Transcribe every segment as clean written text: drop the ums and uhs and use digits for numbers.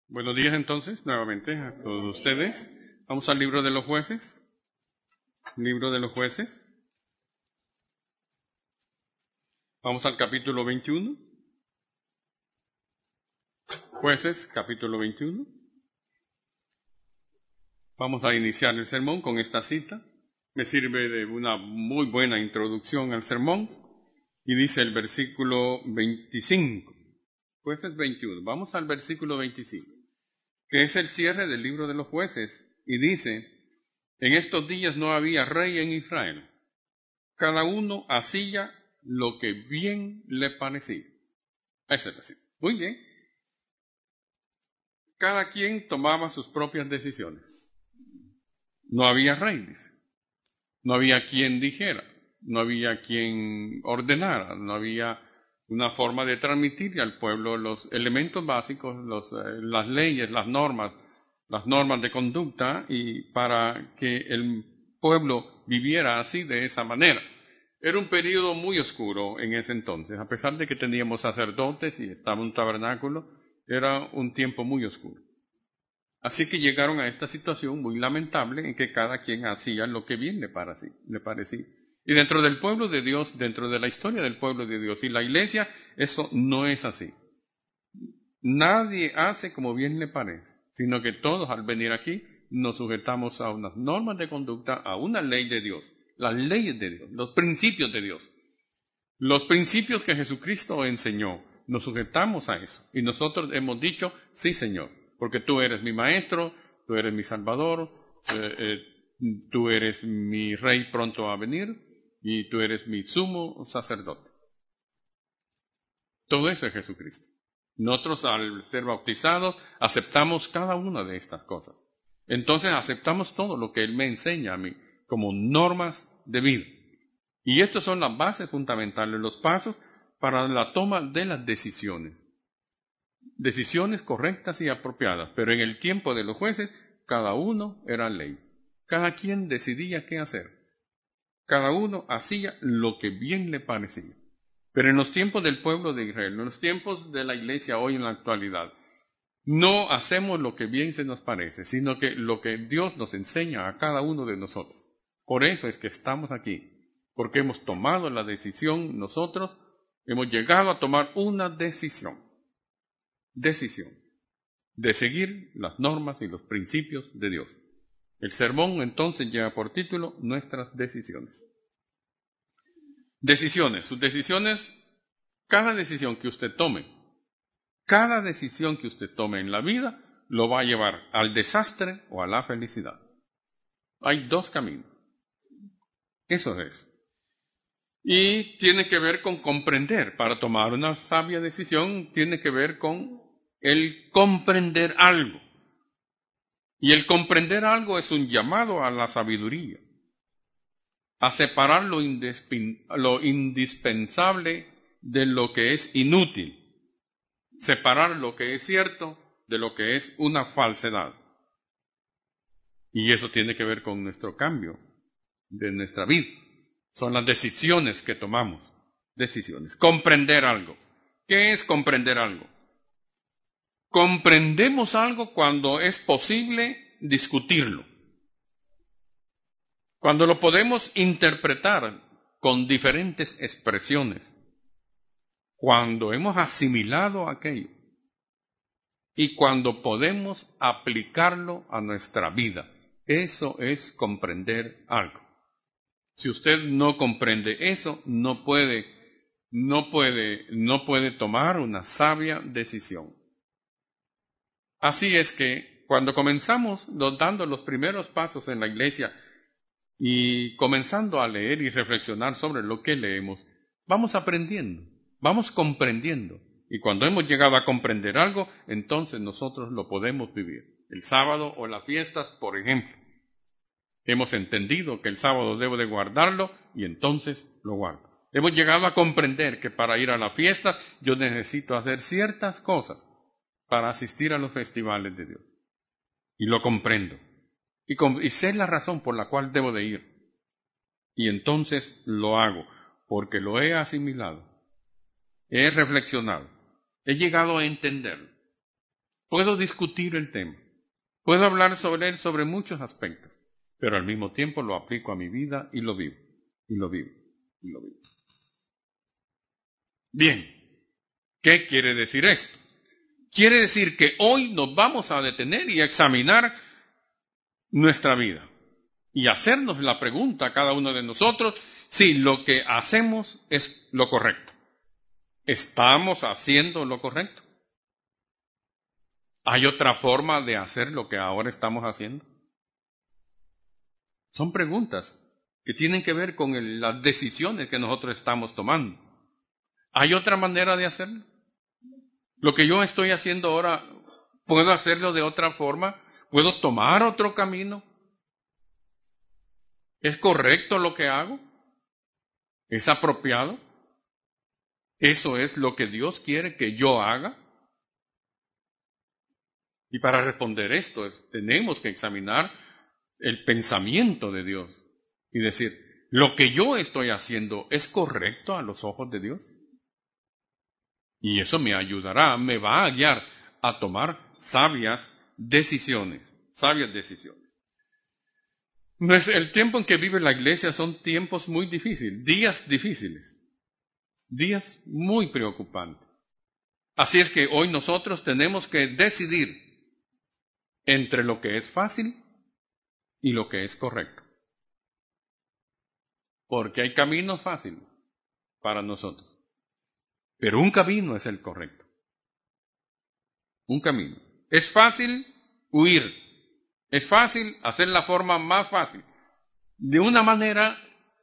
Buenos días entonces, nuevamente a todos ustedes. Vamos al libro de los jueces. Libro de los jueces. Vamos al capítulo 21. Jueces, capítulo 21. Vamos a iniciar el sermón con esta cita. Me sirve de una muy buena introducción al sermón. Y dice el versículo 25. Jueces 21. Vamos al versículo 25, que es el cierre del libro de los jueces. Y dice: en estos días no había rey en Israel. Cada uno hacía lo que bien le parecía. Ese es decir, muy bien. Cada quien tomaba sus propias decisiones. No había rey, dice. No había quien dijera. No había quien ordenara. No había una forma de transmitir al pueblo los elementos básicos, las leyes, las normas de conducta, y para que el pueblo viviera así, de esa manera. Era un periodo muy oscuro en ese entonces. A pesar de que teníamos sacerdotes y estaba un tabernáculo, era un tiempo muy oscuro. Así que llegaron a esta situación muy lamentable en que cada quien hacía lo que bien le parecía. Y dentro del pueblo de Dios, dentro de la historia del pueblo de Dios y la iglesia, eso no es así. Nadie hace como bien le parece, sino que todos al venir aquí nos sujetamos a unas normas de conducta, a una ley de Dios, las leyes de Dios, los principios de Dios. Los principios que Jesucristo enseñó, nos sujetamos a eso. Y nosotros hemos dicho: sí, Señor, porque tú eres mi maestro, tú eres mi salvador, tú eres mi rey pronto a venir, y tú eres mi sumo sacerdote. Todo eso es Jesucristo. Nosotros, al ser bautizados, aceptamos cada una de estas cosas. Entonces aceptamos todo lo que Él me enseña a mí como normas de vida. Y estas son las bases fundamentales, los pasos para la toma de las decisiones. Decisiones correctas y apropiadas. Pero en el tiempo de los jueces, cada uno era ley. Cada quien decidía qué hacer. Cada uno hacía lo que bien le parecía. Pero en los tiempos del pueblo de Israel, en los tiempos de la iglesia hoy en la actualidad, no hacemos lo que bien se nos parece, sino que lo que Dios nos enseña a cada uno de nosotros. Por eso es que estamos aquí, porque hemos tomado la decisión nosotros, hemos llegado a tomar una decisión de seguir las normas y los principios de Dios. El sermón entonces lleva por título Nuestras decisiones. Decisiones, sus decisiones, cada decisión que usted tome en la vida lo va a llevar al desastre o a la felicidad. Hay dos caminos. Eso es. Y tiene que ver con comprender. Para tomar una sabia decisión tiene que ver con el comprender algo. Y el comprender algo es un llamado a la sabiduría, a separar lo indispensable de lo que es inútil, separar lo que es cierto de lo que es una falsedad. Y eso tiene que ver con nuestro cambio de nuestra vida. Son las decisiones que tomamos. Decisiones. Comprender algo. ¿Qué es comprender algo? Comprendemos algo cuando es posible discutirlo. Cuando lo podemos interpretar con diferentes expresiones. Cuando hemos asimilado aquello. Y cuando podemos aplicarlo a nuestra vida. Eso es comprender algo. Si usted no comprende eso, no puede tomar una sabia decisión. Así es que cuando comenzamos dando los primeros pasos en la iglesia y comenzando a leer y reflexionar sobre lo que leemos, vamos aprendiendo, vamos comprendiendo. Y cuando hemos llegado a comprender algo, entonces nosotros lo podemos vivir. El sábado o las fiestas, por ejemplo. Hemos entendido que el sábado debo de guardarlo y entonces lo guardo. Hemos llegado a comprender que para ir a la fiesta yo necesito hacer ciertas cosas para asistir a los festivales de Dios. Y lo comprendo. Y sé la razón por la cual debo de ir. Y entonces lo hago, porque lo he asimilado. He reflexionado. He llegado a entenderlo. Puedo discutir el tema. Puedo hablar sobre él sobre muchos aspectos, pero al mismo tiempo lo aplico a mi vida y lo vivo, y lo vivo, y lo vivo. Bien, ¿qué quiere decir esto? Quiere decir que hoy nos vamos a detener y a examinar nuestra vida y hacernos la pregunta a cada uno de nosotros si lo que hacemos es lo correcto. ¿Estamos haciendo lo correcto? ¿Hay otra forma de hacer lo que ahora estamos haciendo? Son preguntas que tienen que ver con las decisiones que nosotros estamos tomando. ¿Hay otra manera de hacerlo? Lo que yo estoy haciendo ahora, ¿puedo hacerlo de otra forma? ¿Puedo tomar otro camino? ¿Es correcto lo que hago? ¿Es apropiado? ¿Eso es lo que Dios quiere que yo haga? Y para responder esto, tenemos que examinar el pensamiento de Dios y decir, ¿lo que yo estoy haciendo es correcto a los ojos de Dios? Y eso me ayudará, me va a guiar a tomar sabias decisiones. El tiempo en que vive la iglesia son tiempos muy difíciles, días muy preocupantes. Así es que hoy nosotros tenemos que decidir entre lo que es fácil y lo que es correcto. Porque hay caminos fáciles para nosotros, pero un camino es el correcto. Un camino. Es fácil huir. Es fácil hacer la forma más fácil. De una manera,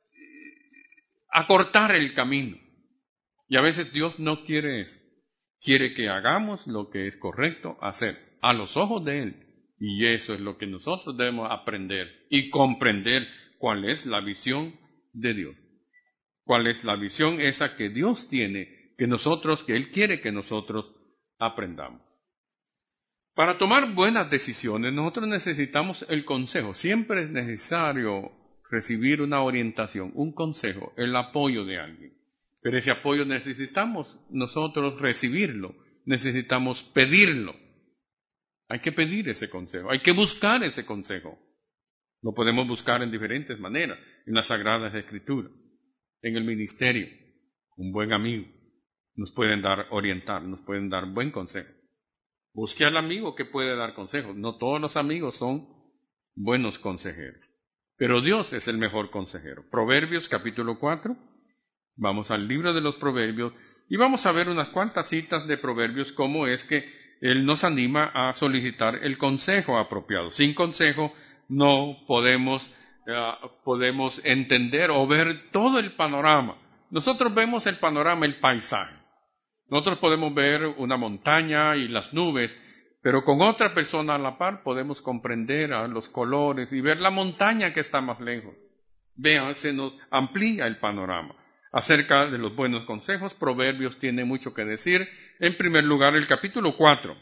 acortar el camino. Y a veces Dios no quiere eso. Quiere que hagamos lo que es correcto hacer a los ojos de Él. Y eso es lo que nosotros debemos aprender y comprender cuál es la visión de Dios. Cuál es la visión esa que Dios tiene, que Él quiere que nosotros aprendamos. Para tomar buenas decisiones, nosotros necesitamos el consejo. Siempre es necesario recibir una orientación, un consejo, el apoyo de alguien. Pero ese apoyo necesitamos nosotros recibirlo, necesitamos pedirlo. Hay que pedir ese consejo, hay que buscar ese consejo. Lo podemos buscar en diferentes maneras, en las Sagradas Escrituras, en el ministerio. Un buen amigo nos pueden orientar, nos pueden dar buen consejo. Busque al amigo que puede dar consejos. No todos los amigos son buenos consejeros, pero Dios es el mejor consejero. Proverbios capítulo 4, vamos al libro de los Proverbios y vamos a ver unas cuantas citas de Proverbios, cómo es que Él nos anima a solicitar el consejo apropiado. Sin consejo no podemos entender o ver todo el panorama. Nosotros vemos el panorama, el paisaje. Nosotros podemos ver una montaña y las nubes, pero con otra persona a la par podemos comprender los colores y ver la montaña que está más lejos. Vean, se nos amplía el panorama. Acerca de los buenos consejos, Proverbios tiene mucho que decir. En primer lugar, el capítulo 4.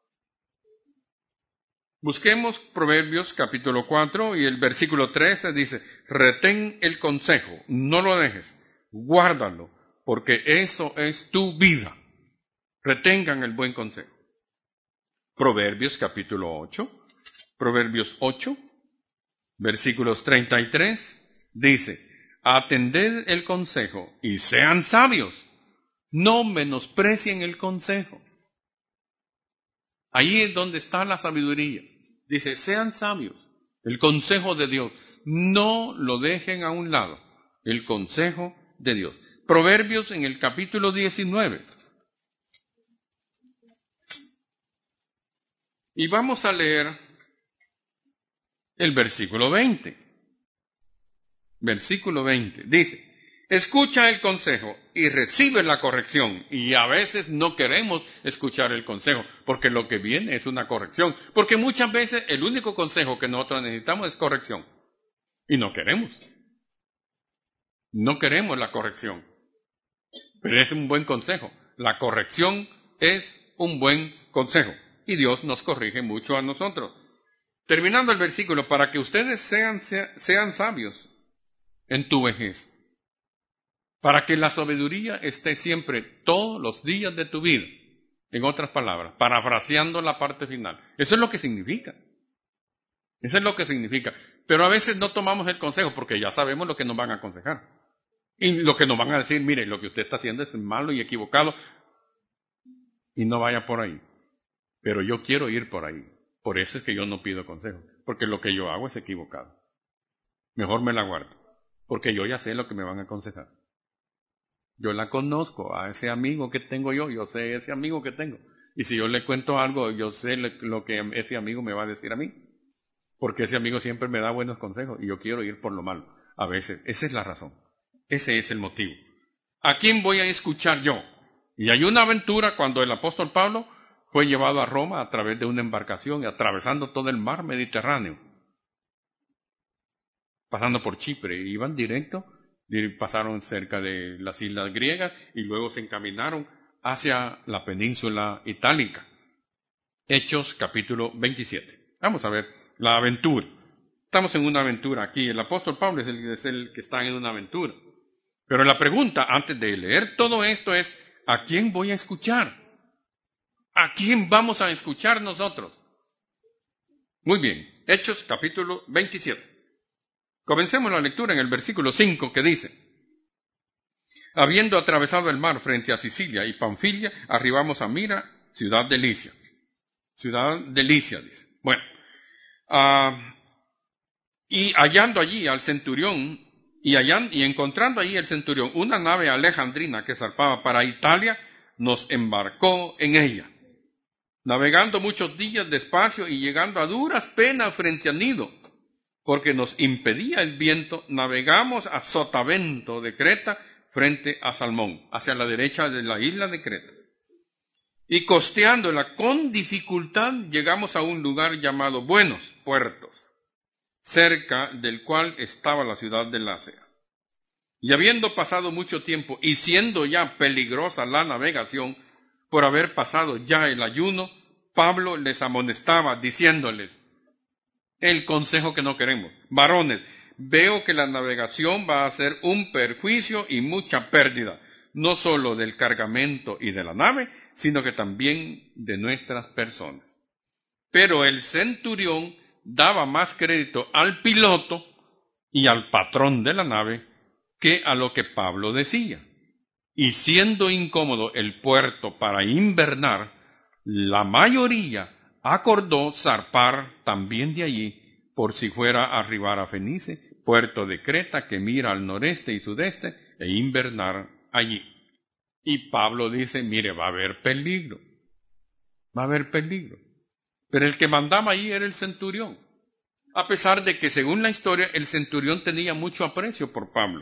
Busquemos Proverbios capítulo 4 y el versículo 13 dice, retén el consejo, no lo dejes, guárdalo, porque eso es tu vida. Retengan el buen consejo. Proverbios capítulo 8, Proverbios 8, versículos 33, dice, atended el consejo y sean sabios, no menosprecien el consejo. Ahí es donde está la sabiduría. Dice, sean sabios, el consejo de Dios, no lo dejen a un lado, el consejo de Dios. Proverbios en el capítulo 19. Y vamos a leer el versículo 20. Versículo 20. Dice, escucha el consejo y recibe la corrección. Y a veces no queremos escuchar el consejo, porque lo que viene es una corrección. Porque muchas veces el único consejo que nosotros necesitamos es corrección. Y no queremos. No queremos la corrección. Pero es un buen consejo. La corrección es un buen consejo. Y Dios nos corrige mucho a nosotros. Terminando el versículo, para que ustedes sean sabios en tu vejez. Para que la sabiduría esté siempre, todos los días de tu vida. En otras palabras, parafraseando la parte final. Eso es lo que significa. Eso es lo que significa. Pero a veces no tomamos el consejo porque ya sabemos lo que nos van a aconsejar. Y lo que nos van a decir, mire, lo que usted está haciendo es malo y equivocado. Y no vaya por ahí. Pero yo quiero ir por ahí. Por eso es que yo no pido consejo. Porque lo que yo hago es equivocado. Mejor me la guardo. Porque yo ya sé lo que me van a aconsejar. Yo la conozco a ese amigo que tengo yo sé ese amigo que tengo. Y si yo le cuento algo, yo sé lo que ese amigo me va a decir a mí. Porque ese amigo siempre me da buenos consejos y yo quiero ir por lo malo. A veces, esa es la razón. Ese es el motivo. ¿A quién voy a escuchar yo? Y hay una aventura cuando el apóstol Pablo fue llevado a Roma a través de una embarcación y atravesando todo el mar Mediterráneo. Pasando por Chipre, iban directo, pasaron cerca de las islas griegas y luego se encaminaron hacia la península itálica. Hechos capítulo 27. Vamos a ver la aventura. Estamos en una aventura aquí. El apóstol Pablo es el que está en una aventura. Pero la pregunta antes de leer todo esto es, ¿a quién voy a escuchar? ¿A quién vamos a escuchar nosotros? Muy bien, Hechos capítulo 27. Comencemos la lectura en el versículo 5 que dice, habiendo atravesado el mar frente a Sicilia y Panfilia, arribamos a Mira, ciudad de Licia. Ciudad de Licia, dice. Bueno, y hallando allí al centurión, y encontrando allí el centurión una nave alejandrina que zarpaba para Italia, nos embarcó en ella. Navegando muchos días despacio y llegando a duras penas frente a Nido, porque nos impedía el viento, navegamos a Sotavento de Creta frente a Salmón, hacia la derecha de la isla de Creta. Y costeándola con dificultad llegamos a un lugar llamado Buenos Puertos, cerca del cual estaba la ciudad de Lasea. Y habiendo pasado mucho tiempo y siendo ya peligrosa la navegación, por haber pasado ya el ayuno, Pablo les amonestaba diciéndoles el consejo que no queremos. Varones, veo que la navegación va a ser un perjuicio y mucha pérdida, no solo del cargamento y de la nave, sino que también de nuestras personas. Pero el centurión daba más crédito al piloto y al patrón de la nave que a lo que Pablo decía. Y siendo incómodo el puerto para invernar, la mayoría acordó zarpar también de allí, por si fuera a arribar a Fenice, puerto de Creta que mira al noreste y sudeste, e invernar allí. Y Pablo dice, mire, va a haber peligro. Va a haber peligro. Pero el que mandaba allí era el centurión. A pesar de que, según la historia, el centurión tenía mucho aprecio por Pablo.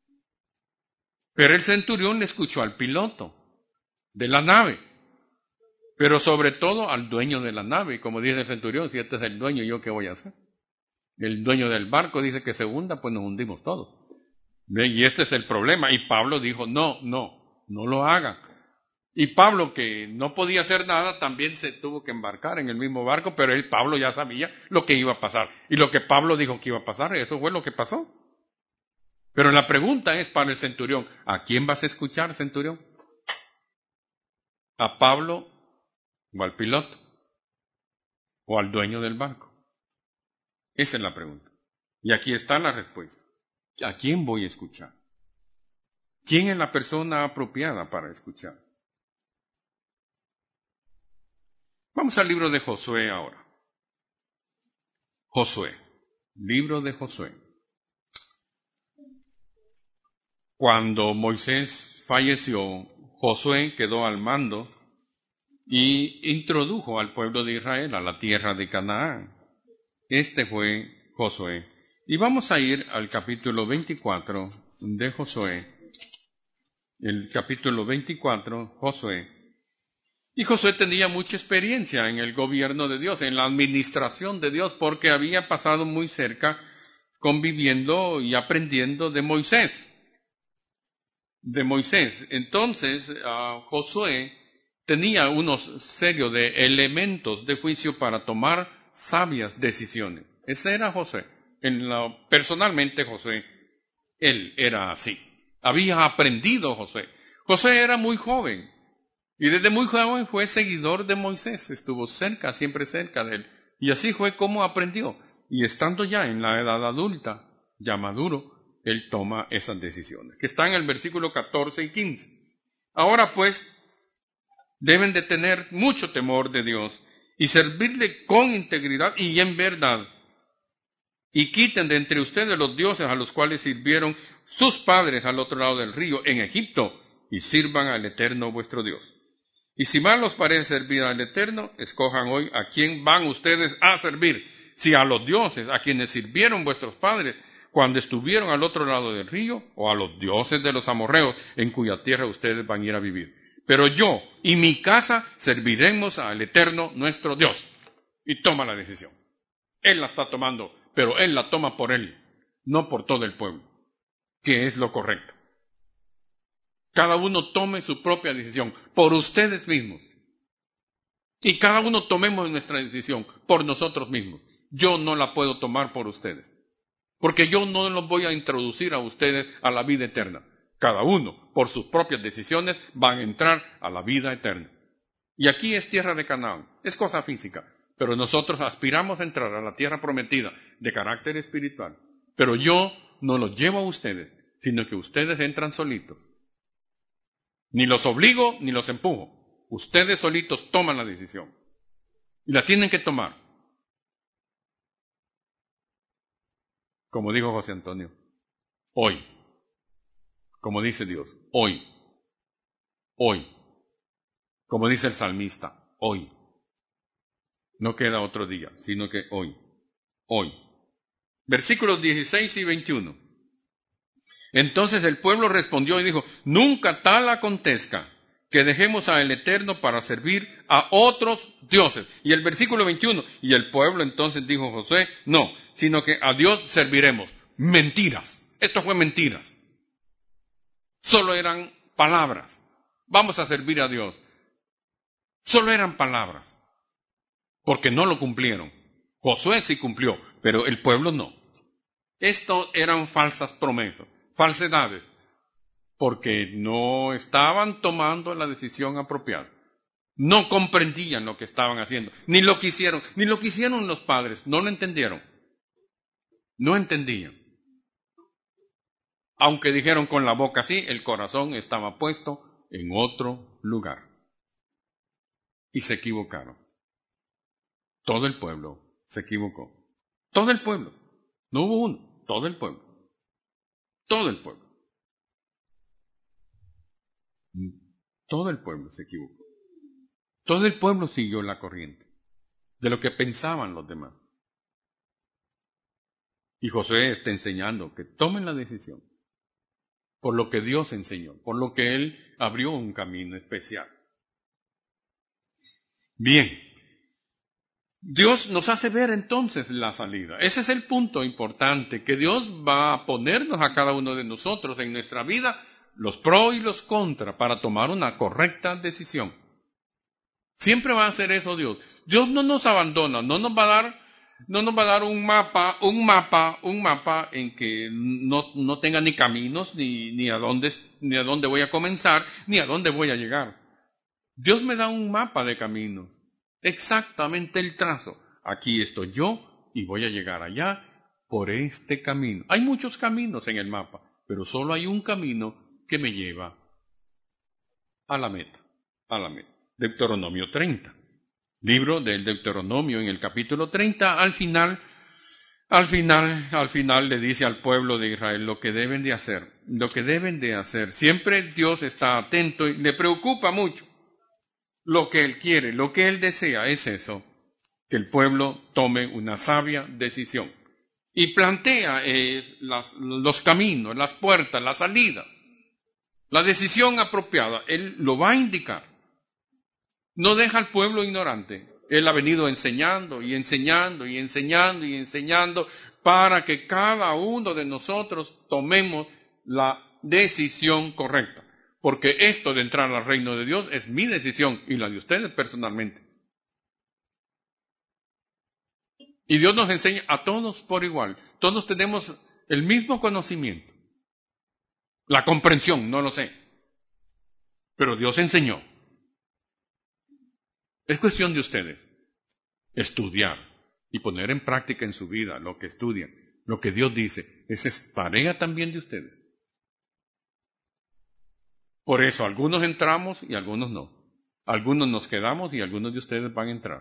Pero el centurión le escuchó al piloto de la nave. Pero sobre todo al dueño de la nave. Y como dice el centurión, si este es el dueño, ¿yo qué voy a hacer? El dueño del barco dice que se hunda, pues nos hundimos todos. Y este es el problema. Y Pablo dijo, no lo hagan. Y Pablo, que no podía hacer nada, también se tuvo que embarcar en el mismo barco, pero Pablo ya sabía lo que iba a pasar. Y lo que Pablo dijo que iba a pasar, eso fue lo que pasó. Pero la pregunta es para el centurión, ¿a quién vas a escuchar, centurión? ¿A Pablo o al piloto? ¿O al dueño del barco? Esa es la pregunta. Y aquí está la respuesta. ¿A quién voy a escuchar? ¿Quién es la persona apropiada para escuchar? Vamos al libro de Josué ahora. Josué, libro de Josué. Cuando Moisés falleció, Josué quedó al mando y introdujo al pueblo de Israel a la tierra de Canaán. Este fue Josué. Y vamos a ir al capítulo 24 de Josué. El capítulo 24, Josué. Y Josué tenía mucha experiencia en el gobierno de Dios, en la administración de Dios, porque había pasado muy cerca conviviendo y aprendiendo de Moisés. Entonces, Josué tenía unos serios de elementos de juicio para tomar sabias decisiones. Ese era Josué. Personalmente Josué, él era así. Había aprendido Josué. Josué era muy joven. Y desde muy joven fue seguidor de Moisés, estuvo cerca, siempre cerca de él. Y así fue como aprendió. Y estando ya en la edad adulta, ya maduro, él toma esas decisiones, que está en el versículo 14 y 15. Ahora pues, deben de tener mucho temor de Dios y servirle con integridad y en verdad. Y quiten de entre ustedes los dioses a los cuales sirvieron sus padres al otro lado del río, en Egipto, y sirvan al Eterno vuestro Dios. Y si mal os parece servir al Eterno, escojan hoy a quién van ustedes a servir. Si a los dioses a quienes sirvieron vuestros padres cuando estuvieron al otro lado del río, o a los dioses de los amorreos en cuya tierra ustedes van a ir a vivir. Pero yo y mi casa serviremos al Eterno nuestro Dios. Y toma la decisión. Él la está tomando, pero él la toma por él, no por todo el pueblo, que es lo correcto. Cada uno tome su propia decisión por ustedes mismos. Y cada uno tomemos nuestra decisión por nosotros mismos. Yo no la puedo tomar por ustedes. Porque yo no los voy a introducir a ustedes a la vida eterna. Cada uno, por sus propias decisiones, van a entrar a la vida eterna. Y aquí es tierra de Canaán. Es cosa física. Pero nosotros aspiramos a entrar a la tierra prometida de carácter espiritual. Pero yo no los llevo a ustedes, sino que ustedes entran solitos. Ni los obligo ni los empujo. Ustedes solitos toman la decisión. Y la tienen que tomar. Como dijo José Antonio, hoy. Como dice Dios, hoy. Hoy. Como dice el salmista, hoy. No queda otro día, sino que hoy. Hoy. Versículos 16 y 21. Entonces el pueblo respondió y dijo, nunca tal acontezca que dejemos al Eterno para servir a otros dioses. Y el versículo 21, y el pueblo entonces dijo Josué, no, sino que a Dios serviremos. Mentiras. Esto fue mentiras. Solo eran palabras. Vamos a servir a Dios. Solo eran palabras. Porque no lo cumplieron. Josué sí cumplió, pero el pueblo no. Esto eran falsas promesas, falsedades, porque no estaban tomando la decisión apropiada. No comprendían lo que estaban haciendo, ni lo que hicieron los padres, no lo entendieron. No entendían. Aunque dijeron con la boca sí, el corazón estaba puesto en otro lugar. Y se equivocaron. Todo el pueblo se equivocó. Todo el pueblo. No hubo uno, todo el pueblo. Todo el pueblo. Todo el pueblo se equivocó. Todo el pueblo siguió la corriente de lo que pensaban los demás. Y Josué está enseñando que tomen la decisión por lo que Dios enseñó, por lo que Él abrió un camino especial. Bien, Dios nos hace ver entonces la salida. Ese es el punto importante, que Dios va a ponernos a cada uno de nosotros en nuestra vida los pros y los contras para tomar una correcta decisión. Siempre va a hacer eso Dios. Dios no nos abandona, no nos va a dar un mapa en que no tenga ni caminos, ni a dónde voy a comenzar, ni a dónde voy a llegar. Dios me da un mapa de caminos, exactamente el trazo. Aquí estoy yo y voy a llegar allá por este camino. Hay muchos caminos en el mapa, pero solo hay un camino que me lleva a la meta, Deuteronomio 30. Libro del Deuteronomio en el capítulo 30, al final le dice al pueblo de Israel lo que deben de hacer. Siempre Dios está atento y le preocupa mucho lo que Él quiere, lo que Él desea es eso, que el pueblo tome una sabia decisión. Y plantea los caminos, las puertas, las salidas. La decisión apropiada, Él lo va a indicar. No deja al pueblo ignorante. Él ha venido enseñando para que cada uno de nosotros tomemos la decisión correcta. Porque esto de entrar al reino de Dios es mi decisión y la de ustedes personalmente. Y Dios nos enseña a todos por igual. Todos tenemos el mismo conocimiento. La comprensión, no lo sé. Pero Dios enseñó. Es cuestión de ustedes estudiar y poner en práctica en su vida lo que estudian, lo que Dios dice. Esa es tarea también de ustedes. Por eso algunos entramos y algunos no. Algunos nos quedamos y algunos de ustedes van a entrar.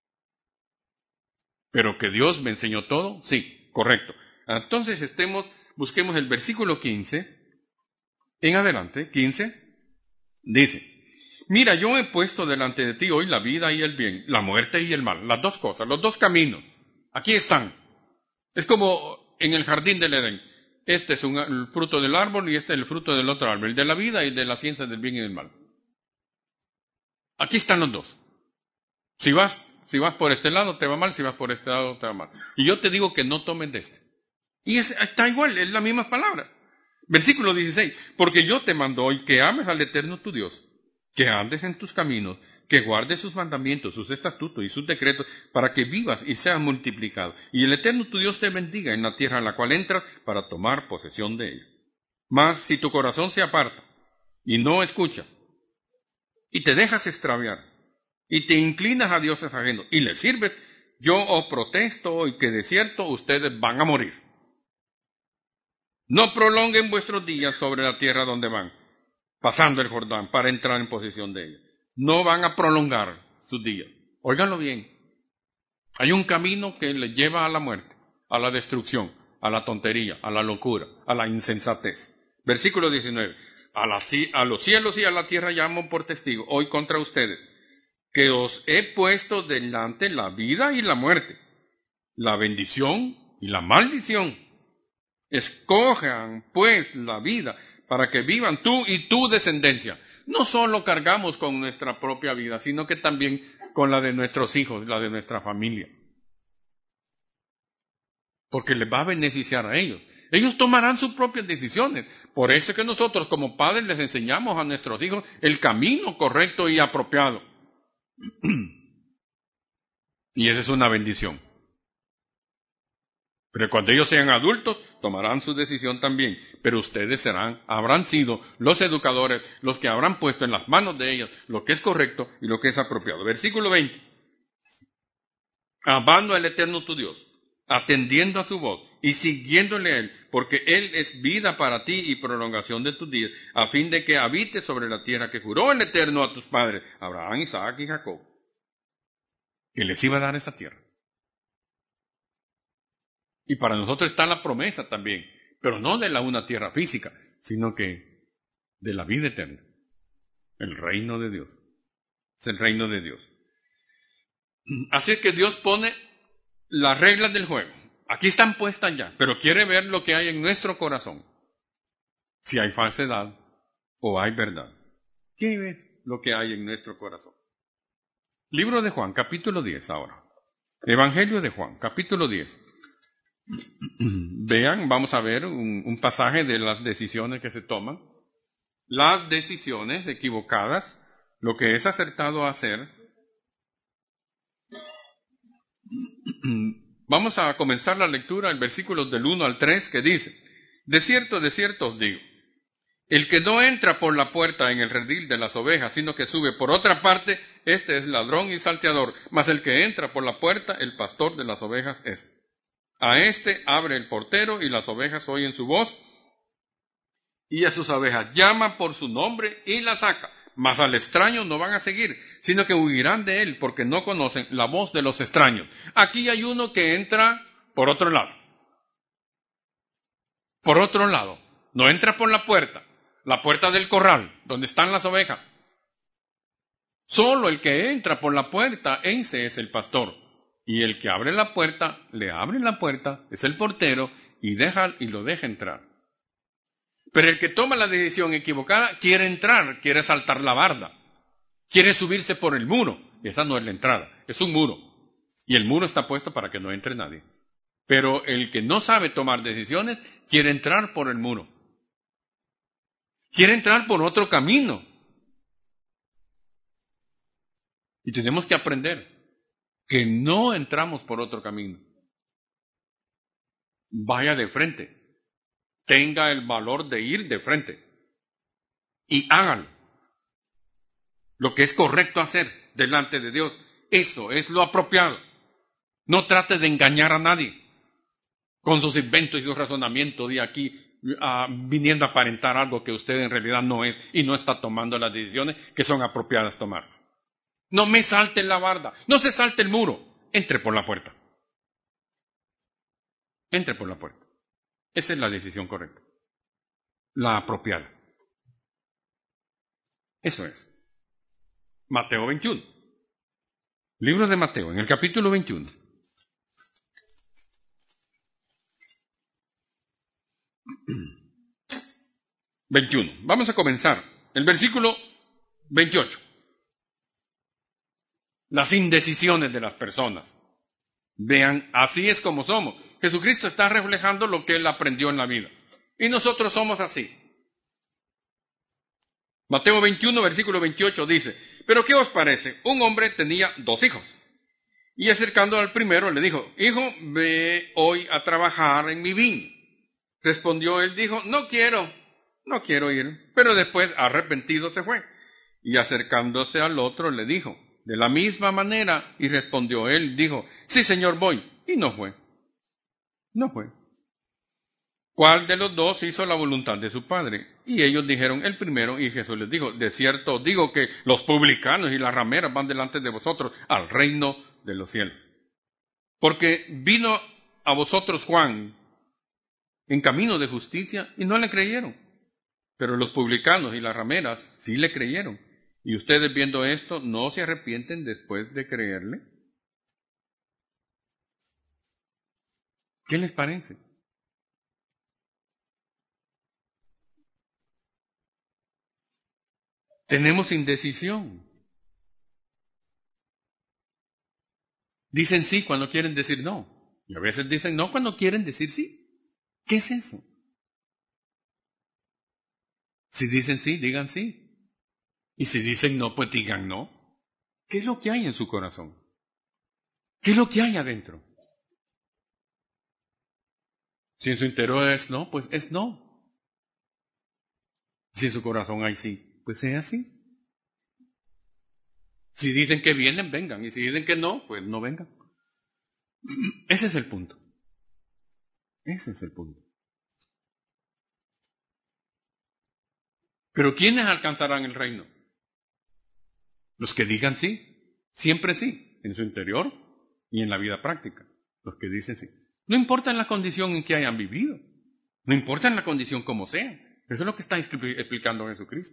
Pero que Dios me enseñó todo, sí, correcto. Entonces busquemos el versículo 15, en adelante, 15, dice: mira, yo he puesto delante de ti hoy la vida y el bien, la muerte y el mal, las dos cosas, los dos caminos. Aquí están. Es como en el jardín del Edén. Este es el fruto del árbol y este es el fruto del otro árbol, el de la vida y de la ciencia del bien y del mal. Aquí están los dos. Si vas por este lado te va mal, si vas por este lado te va mal. Y yo te digo que no tomes de este. Y está igual, es la misma palabra. Versículo 16, porque yo te mando hoy que ames al Eterno tu Dios, que andes en tus caminos, que guardes sus mandamientos, sus estatutos y sus decretos, para que vivas y seas multiplicado. Y el Eterno tu Dios te bendiga en la tierra a la cual entras para tomar posesión de ella. Mas si tu corazón se aparta y no escuchas, y te dejas extraviar, y te inclinas a dioses ajenos, y les sirves, yo os protesto hoy que de cierto ustedes van a morir. No prolonguen vuestros días sobre la tierra donde van, pasando el Jordán para entrar en posesión de ella. No van a prolongar sus días. Óiganlo bien. Hay un camino que les lleva a la muerte, a la destrucción, a la tontería, a la locura, a la insensatez. Versículo 19. A los cielos y a la tierra llamo por testigo hoy contra ustedes, que os he puesto delante la vida y la muerte, la bendición y la maldición. Escojan, pues, la vida, para que vivan tú y tu descendencia. No solo cargamos con nuestra propia vida, sino que también con la de nuestros hijos, la de nuestra familia. Porque les va a beneficiar a ellos. Ellos tomarán sus propias decisiones. Por eso es que nosotros como padres les enseñamos a nuestros hijos el camino correcto y apropiado. Y esa es una bendición. Pero cuando ellos sean adultos, tomarán su decisión también. Pero ustedes habrán sido los educadores, los que habrán puesto en las manos de ellos lo que es correcto y lo que es apropiado. Versículo 20. Amando al Eterno tu Dios, atendiendo a su voz y siguiéndole a Él, porque Él es vida para ti y prolongación de tus días, a fin de que habites sobre la tierra que juró el Eterno a tus padres, Abraham, Isaac y Jacob, que les iba a dar esa tierra. Y para nosotros está la promesa también, pero no de una tierra física, sino que de la vida eterna, el reino de Dios. Es el reino de Dios. Así es que Dios pone las reglas del juego. Aquí están puestas ya, pero quiere ver lo que hay en nuestro corazón. Si hay falsedad o hay verdad. Quiere ver lo que hay en nuestro corazón. Libro de Juan, capítulo 10 ahora. Evangelio de Juan, capítulo 10. Vean, vamos a ver un pasaje de las decisiones que se toman. Las decisiones equivocadas, lo que es acertado hacer. Vamos a comenzar la lectura en versículos del 1 al 3 que dice: de cierto os digo, el que no entra por la puerta en el redil de las ovejas, sino que sube por otra parte, este es ladrón y salteador, mas el que entra por la puerta, el pastor de las ovejas es. A este abre el portero y las ovejas oyen su voz, y a sus ovejas llama por su nombre y las saca. Mas al extraño no van a seguir, sino que huirán de él, porque no conocen la voz de los extraños. Aquí hay uno que entra por otro lado. Por otro lado. No entra por la puerta del corral, donde están las ovejas. Solo el que entra por la puerta, ese es el pastor. Y el que abre la puerta, le abre la puerta, es el portero, y lo deja entrar. Pero el que toma la decisión equivocada quiere entrar, quiere saltar la barda, quiere subirse por el muro. Esa no es la entrada, es un muro. Y el muro está puesto para que no entre nadie. Pero el que no sabe tomar decisiones quiere entrar por el muro. Quiere entrar por otro camino. Y tenemos que aprender que no entramos por otro camino. Vaya de frente. Tenga el valor de ir de frente. Y hágalo. lo que es correcto hacer delante de Dios. Eso es lo apropiado. No trate de engañar a nadie con sus inventos y sus razonamientos de aquí, viniendo a aparentar algo que usted en realidad no es y no está tomando las decisiones que son apropiadas tomar. No me salte la barda, no se salte el muro, entre por la puerta. Entre por la puerta. Esa es la decisión correcta, la apropiada. Eso es. Mateo 21. Libro de Mateo, en el capítulo 21. Vamos a comenzar. El versículo 28. Las indecisiones de las personas. Vean, así es como somos. Jesucristo está reflejando lo que él aprendió en la vida. Y nosotros somos así. Mateo 21, versículo 28 dice, ¿pero qué os parece? Un hombre tenía 2 hijos. Y acercando al primero le dijo, hijo, ve hoy a trabajar en mi viña. Respondió él, dijo, no quiero ir. Pero después, arrepentido, se fue. Y acercándose al otro le dijo, de la misma manera, y respondió él, dijo, sí, señor, voy. Y no fue. No fue. ¿Cuál de los 2 hizo la voluntad de su padre? Y ellos dijeron, el primero, y Jesús les dijo, de cierto digo que los publicanos y las rameras van delante de vosotros al reino de los cielos. Porque vino a vosotros Juan en camino de justicia y no le creyeron. Pero los publicanos y las rameras sí le creyeron. Y ustedes viendo esto, ¿no se arrepienten después de creerle? ¿Qué les parece? Tenemos indecisión. Dicen sí cuando quieren decir no. Y a veces dicen no cuando quieren decir sí. ¿Qué es eso? Si dicen sí, digan sí. Y si dicen no, pues digan no. ¿Qué es lo que hay en su corazón? ¿Qué es lo que hay adentro? Si en su interior es no, pues es no. Si en su corazón hay sí, pues sea así. Si dicen que vienen, vengan. Y si dicen que no, pues no vengan. Ese es el punto. Ese es el punto. Pero ¿quiénes alcanzarán el reino? Los que digan sí, siempre sí, en su interior y en la vida práctica. Los que dicen sí. No importa en la condición en que hayan vivido. No importa en la condición como sea. Eso es lo que está explicando Jesucristo.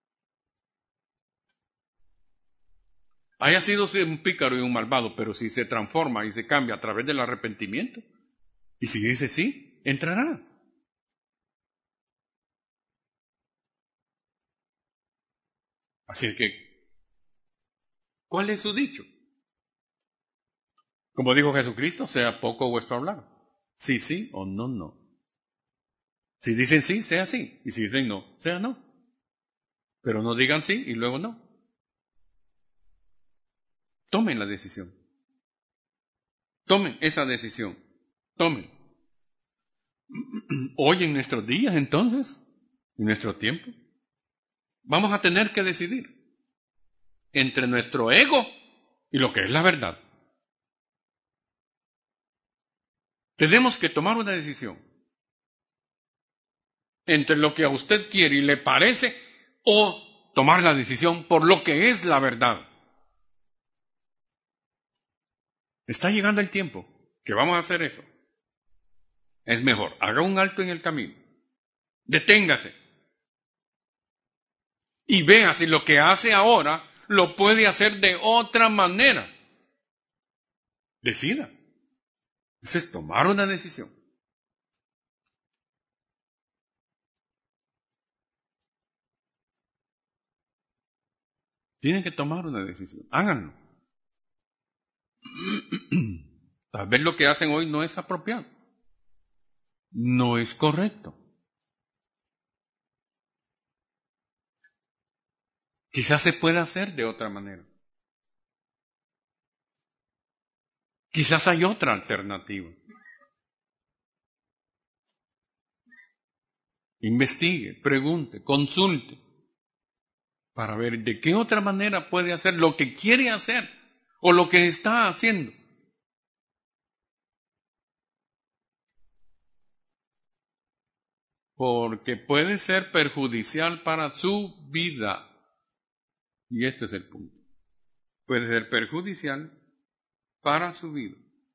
Haya sido un pícaro y un malvado, pero si se transforma y se cambia a través del arrepentimiento, y si dice sí, entrará. Así que, ¿cuál es su dicho? Como dijo Jesucristo, sea poco vuestro hablar. Sí, sí o no, no. Si dicen sí, sea sí. Y si dicen no, sea no. Pero no digan sí y luego no. Tomen la decisión. Tomen esa decisión. Tomen. Hoy en nuestros días, entonces, en nuestro tiempo, vamos a tener que decidir entre nuestro ego y lo que es la verdad. Tenemos que tomar una decisión entre lo que a usted quiere y le parece o tomar la decisión por lo que es la verdad. Está llegando el tiempo que vamos a hacer eso. Es mejor, haga un alto en el camino. Deténgase. Y vea si lo que hace ahora lo puede hacer de otra manera. Decida. Eso es tomar una decisión. Tienen que tomar una decisión. Háganlo. Tal vez lo que hacen hoy no es apropiado. No es correcto. Quizás se pueda hacer de otra manera. Quizás hay otra alternativa. Investigue, pregunte, consulte, para ver de qué otra manera puede hacer lo que quiere hacer o lo que está haciendo. Porque puede ser perjudicial para su vida. Y este es el punto. Puede ser perjudicial para su vida.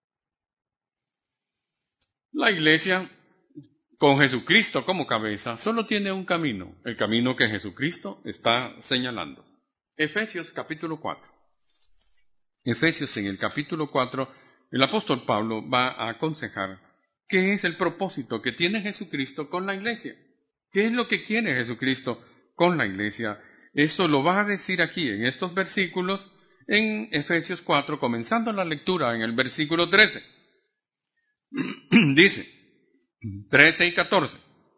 La iglesia, con Jesucristo como cabeza, solo tiene un camino, el camino que Jesucristo está señalando. Efesios capítulo 4. Efesios en el capítulo 4, el apóstol Pablo va a aconsejar qué es el propósito que tiene Jesucristo con la iglesia. ¿Qué es lo que quiere Jesucristo con la iglesia? Esto lo va a decir aquí en estos versículos en Efesios 4, comenzando la lectura en el versículo 13. Dice, 13 y 14.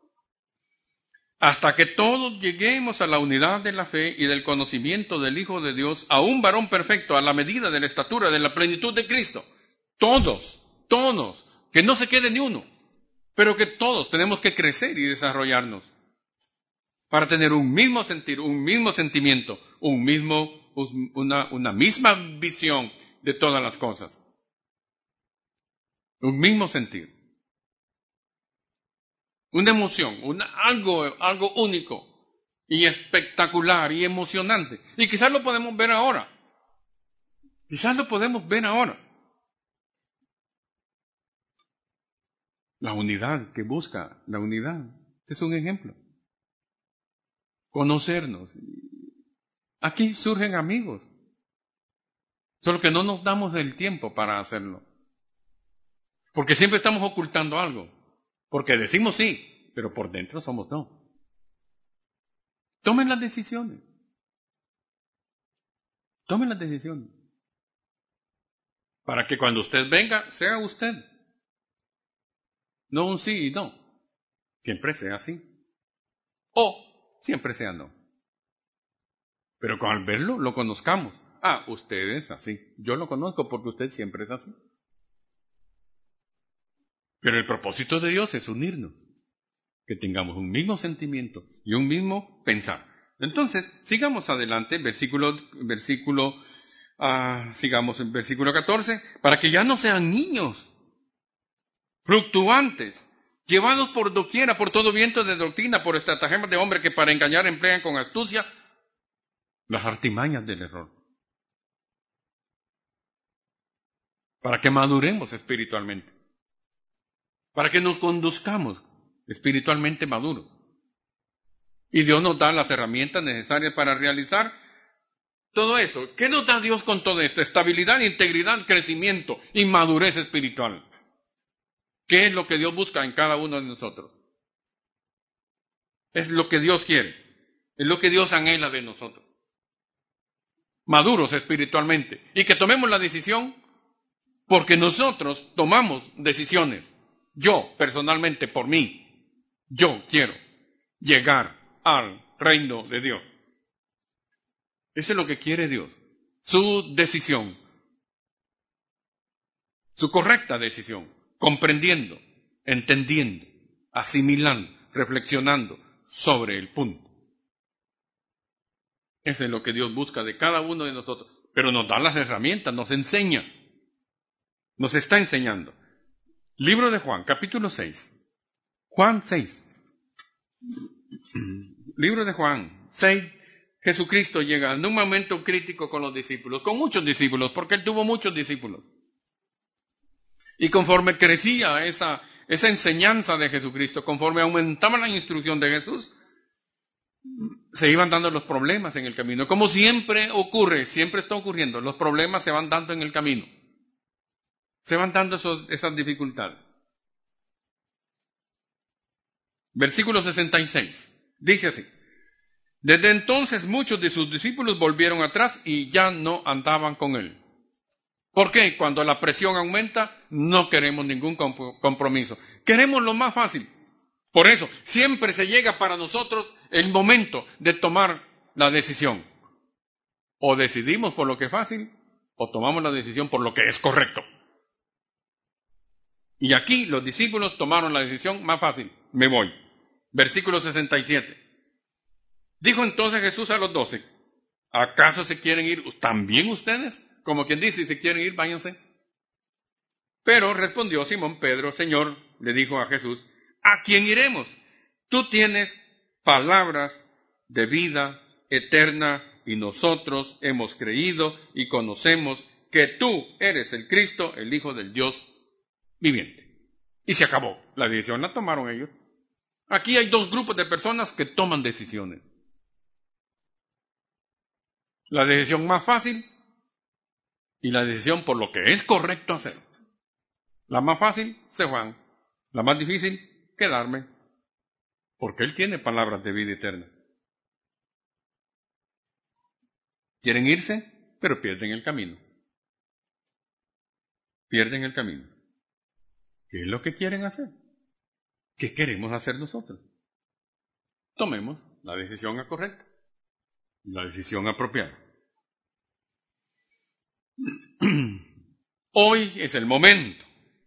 Hasta que todos lleguemos a la unidad de la fe y del conocimiento del Hijo de Dios, a un varón perfecto, a la medida de la estatura de la plenitud de Cristo. Todos, que no se quede ni uno, pero que todos tenemos que crecer y desarrollarnos para tener un mismo sentir, un mismo sentimiento, una misma visión de todas las cosas. Un mismo sentir. Una emoción, algo único y espectacular y emocionante. Y quizás lo podemos ver ahora. La unidad que busca, la unidad. Este es un ejemplo. Conocernos. Aquí surgen amigos. Solo que no nos damos el tiempo para hacerlo. Porque siempre estamos ocultando algo. Porque decimos sí, pero por dentro somos no. Tomen las decisiones. Para que cuando usted venga, sea usted. No un sí y no. Siempre sea sí. O siempre sea no. Pero al verlo, lo conozcamos. Ah, usted es así. Yo lo conozco porque usted siempre es así. Pero el propósito de Dios es unirnos. Que tengamos un mismo sentimiento y un mismo pensar. Entonces, sigamos adelante, sigamos en versículo 14, para que ya no sean niños, fluctuantes, llevados por doquiera, por todo viento de doctrina, por estratagemas de hombre que para engañar emplean con astucia las artimañas del error. Para que maduremos espiritualmente. Para que nos conduzcamos espiritualmente maduros. Y Dios nos da las herramientas necesarias para realizar todo esto. ¿Qué nos da Dios con todo esto? Estabilidad, integridad, crecimiento y madurez espiritual. ¿Qué es lo que Dios busca en cada uno de nosotros? Es lo que Dios quiere. Es lo que Dios anhela de nosotros. Maduros espiritualmente. Y que tomemos la decisión porque nosotros tomamos decisiones. Yo, personalmente, por mí, yo quiero llegar al reino de Dios. Eso es lo que quiere Dios. Su decisión. Su correcta decisión. Comprendiendo, entendiendo, asimilando, reflexionando sobre el punto. Eso es lo que Dios busca de cada uno de nosotros. Pero nos da las herramientas, nos enseña. Nos está enseñando. Libro de Juan, capítulo 6. Juan 6. Libro de Juan 6. Jesucristo llega en un momento crítico con los discípulos, con muchos discípulos, porque Él tuvo muchos discípulos. Y conforme crecía esa enseñanza de Jesucristo, conforme aumentaba la instrucción de Jesús, se iban dando los problemas en el camino. Como siempre ocurre, siempre está ocurriendo, los problemas se van dando en el camino. Se van dando esas dificultades. Versículo 66. Dice así. Desde entonces muchos de sus discípulos volvieron atrás y ya no andaban con Él. ¿Por qué? Cuando la presión aumenta, no queremos ningún compromiso. Queremos lo más fácil. Por eso, siempre se llega para nosotros el momento de tomar la decisión. O decidimos por lo que es fácil, o tomamos la decisión por lo que es correcto. Y aquí los discípulos tomaron la decisión más fácil. Me voy. Versículo 67. Dijo entonces Jesús a los 12, ¿Acaso se quieren ir también ustedes? Como quien dice, si se quieren ir, váyanse. Pero respondió Simón Pedro, Señor, le dijo a Jesús, ¿a quién iremos? Tú tienes palabras de vida eterna y nosotros hemos creído y conocemos que tú eres el Cristo, el Hijo del Dios viviente. Y se acabó. La decisión la tomaron ellos. Aquí hay dos grupos de personas que toman decisiones. La decisión más fácil y la decisión por lo que es correcto hacer. La más fácil, se van. La más difícil, quedarme. Porque Él tiene palabras de vida eterna. Quieren irse, pero pierden el camino. Pierden el camino. ¿Qué es lo que quieren hacer? ¿Qué queremos hacer nosotros? Tomemos la decisión correcta, la decisión apropiada. Hoy es el momento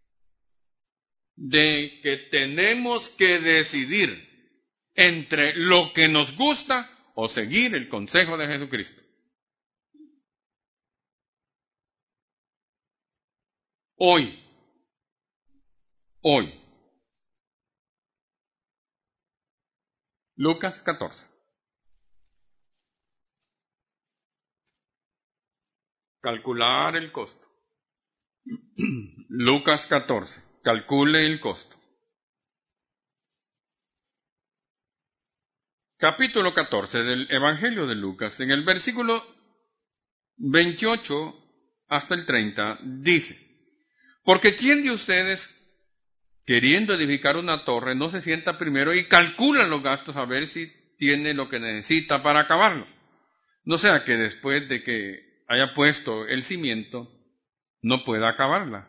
de que tenemos que decidir entre lo que nos gusta o seguir el consejo de Jesucristo. Hoy. Lucas 14. Calcular el costo. Lucas 14. Calcule el costo. Capítulo 14 del Evangelio de Lucas, en el versículo 28 hasta el 30, dice, porque ¿quién de ustedes, queriendo edificar una torre, no se sienta primero y calcula los gastos a ver si tiene lo que necesita para acabarlo? No sea que después de que haya puesto el cimiento, no pueda acabarla.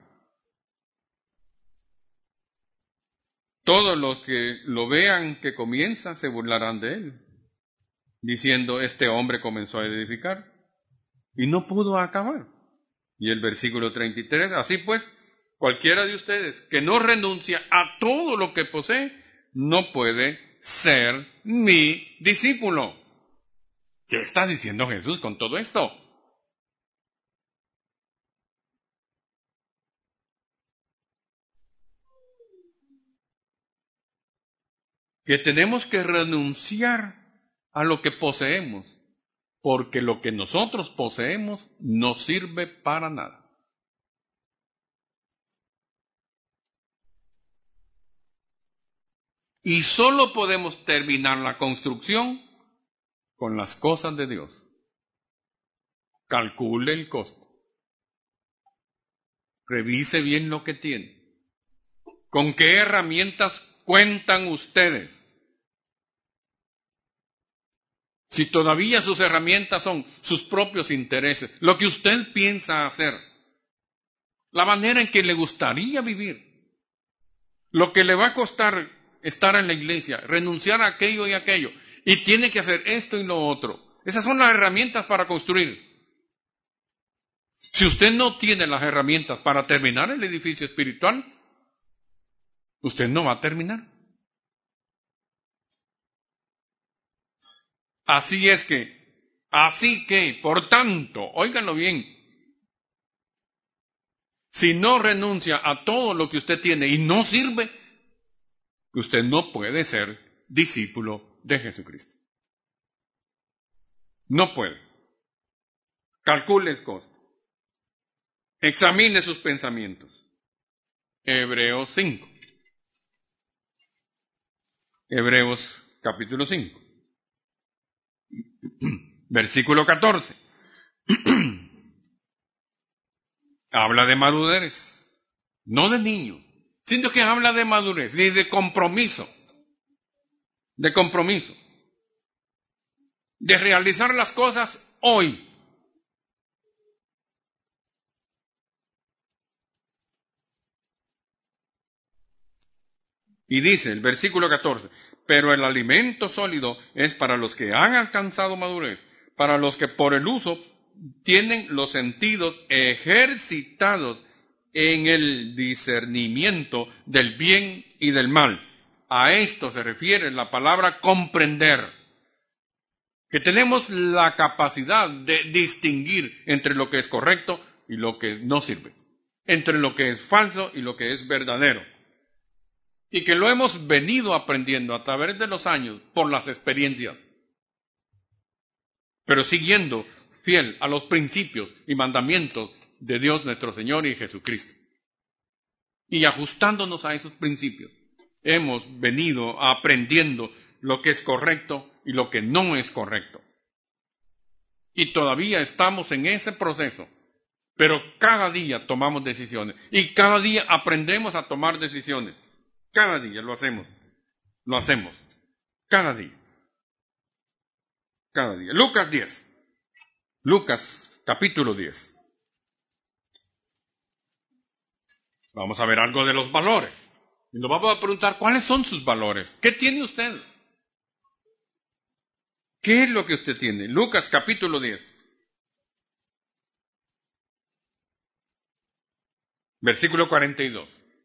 Todos los que lo vean que comienza se burlarán de él, diciendo, este hombre comenzó a edificar y no pudo acabar. Y el versículo 33, así pues, cualquiera de ustedes que no renuncia a todo lo que posee, no puede ser mi discípulo. ¿Qué está diciendo Jesús con todo esto? Que tenemos que renunciar a lo que poseemos, porque lo que nosotros poseemos no sirve para nada. Y solo podemos terminar la construcción con las cosas de Dios. Calcule el costo. Revise bien lo que tiene. ¿Con qué herramientas cuentan ustedes? Si todavía sus herramientas son sus propios intereses, lo que usted piensa hacer, la manera en que le gustaría vivir, lo que le va a costar estar en la iglesia, renunciar a aquello y aquello, y tiene que hacer esto y lo otro. Esas son las herramientas para construir. Si usted no tiene las herramientas para terminar el edificio espiritual, usted no va a terminar. Así que, por tanto, óiganlo bien, si no renuncia a todo lo que usted tiene y no sirve, usted no puede ser discípulo de Jesucristo. No puede. Calcule el costo. Examine sus pensamientos. Hebreos 5. Hebreos capítulo 5. Versículo 14. Habla de madurez, no de niños, sino que habla de madurez y de compromiso. De compromiso. De realizar las cosas hoy. Y dice el versículo 14, pero el alimento sólido es para los que han alcanzado madurez, para los que por el uso tienen los sentidos ejercitados en el discernimiento del bien y del mal. A esto se refiere la palabra comprender. que tenemos la capacidad de distinguir entre lo que es correcto y lo que no sirve, entre lo que es falso y lo que es verdadero, y que lo hemos venido aprendiendo a través de los años por las experiencias, pero siguiendo fiel a los principios y mandamientos de Dios nuestro Señor y Jesucristo. Y ajustándonos a esos principios, hemos venido aprendiendo lo que es correcto y lo que no es correcto. Y todavía estamos en ese proceso, pero cada día tomamos decisiones y cada día aprendemos a tomar decisiones. Cada día lo hacemos, cada día. Lucas 10, Lucas capítulo 10. Vamos a ver algo de los valores. Y nos vamos a preguntar, ¿cuáles son sus valores? ¿Qué tiene usted? ¿Qué es lo que usted tiene? Lucas capítulo 10. Versículo 42.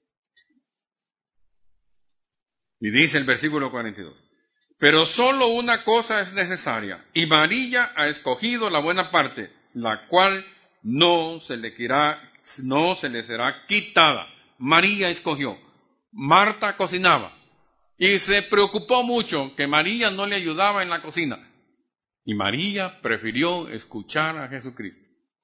Y dice el versículo 42. Pero solo una cosa es necesaria, y María ha escogido la buena parte, la cual no se le será quitada. María escogió. Marta cocinaba y se preocupó mucho que María no le ayudaba en la cocina. Y María prefirió escuchar a Jesucristo.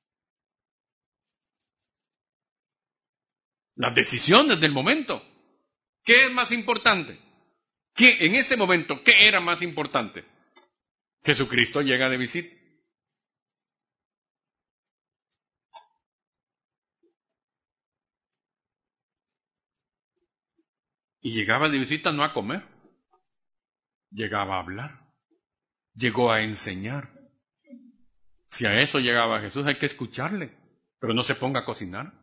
Las decisiones del momento. ¿Qué es más importante? En ese momento, ¿qué era más importante? Jesucristo llega de visita. Y llegaba de visita no a comer, llegaba a hablar, llegó a enseñar. Si a eso llegaba Jesús, hay que escucharle, pero no se ponga a cocinar.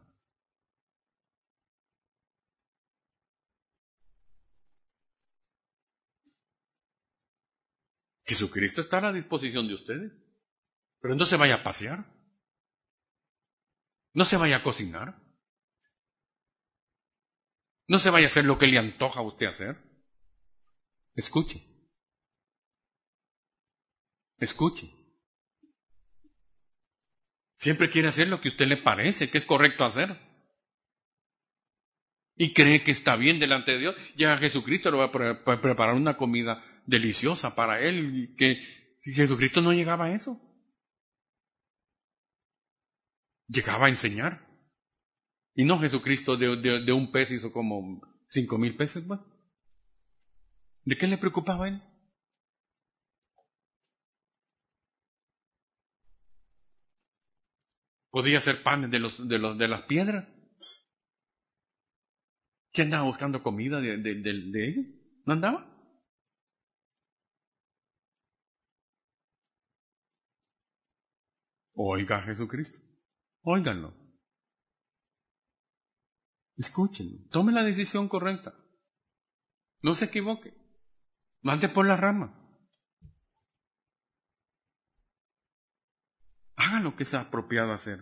Jesucristo está a la disposición de ustedes, pero no se vaya a pasear, no se vaya a cocinar, no se vaya a hacer lo que le antoja a usted hacer. Escuche, escuche. Siempre quiere hacer lo que a usted le parece que es correcto hacer. Y cree que está bien delante de Dios. Llega Jesucristo, le va a preparar una comida deliciosa para él. Y que Jesucristo no llegaba a eso. Llegaba a enseñar. Y no Jesucristo de un pez hizo como 5,000 peces. Bueno. ¿De qué le preocupaba a él? Podía hacer panes de las piedras. ¿Quién andaba buscando comida de ellos? ¿No andaba? Oiga a Jesucristo. Óiganlo. Escúchenlo. Tome la decisión correcta. No se equivoque. No ande por la rama. Haga lo que sea apropiado hacer.